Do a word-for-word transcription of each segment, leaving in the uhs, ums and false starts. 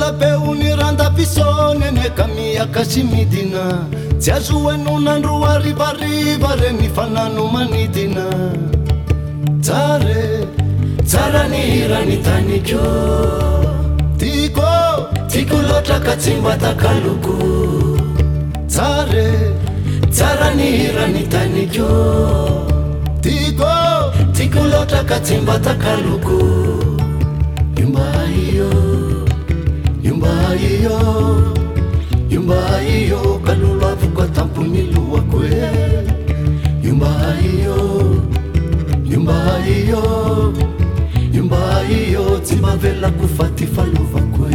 elapeony randafisony nekamia kasimidina tsy azo enonandro arivariva reny fanano manidina tsare tsara ny hirany tanikyo tiko tiko loatra ka tsy mba takaloko tsare tsara ny hirany tanikyo tiko tiko loatra ka tsy mba takaloko yumba iyo yumba iyo yumba iyo kalulu avuka tampuni luakwe yumba iyo yumba iyo yumba iyo timavela kufati faluvakwe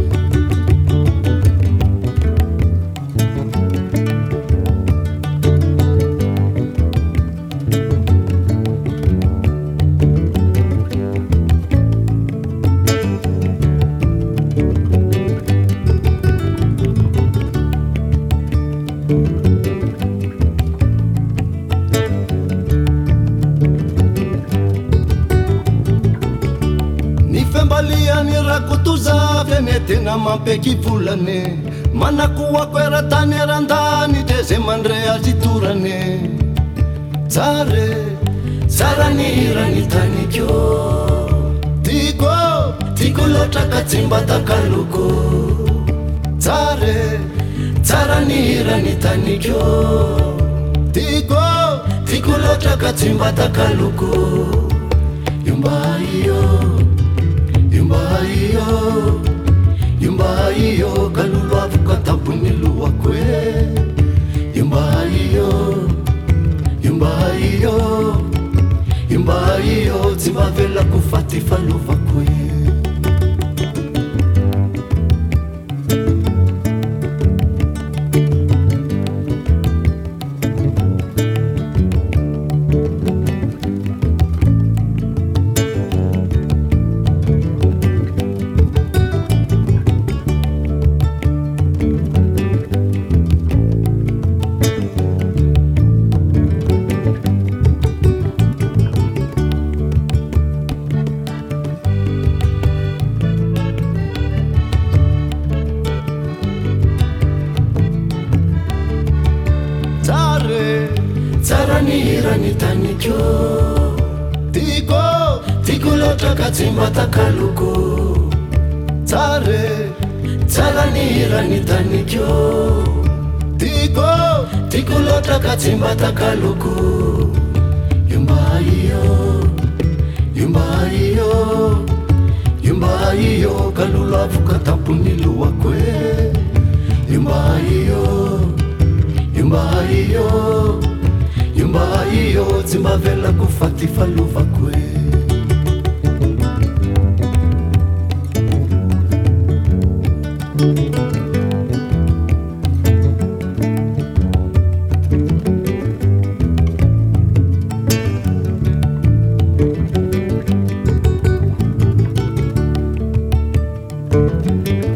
Nifembaliani rakutuzave netena mampeki fulane manakuwa kwera tani randani teze mandre aziturane tsare tsara ni hirany tanikyo tiko tiko loatra ka tsy mba takaloko tsare tsara ni hirany tanikyo tiko tiko loatra ka tsy mba takaloko yumba iyo yumba iyo yumba iyo kalulu avuka tampuni luakwe yumba iyo yumba iyo yumba iyo timavela kufati faluvakwe tsara ny hirany tanikyo tiko tiko loatra ka tsy mba takaloko tsare tsara ny hirany tanikyo tiko tiko loatra ka tsy mba takaloko yumba iyo yumba iyo yumba iyo kalulu avuka tampuni luakwe yumba iyo yumba iyo yumba iyo timavela kufati faluvakwe thank you.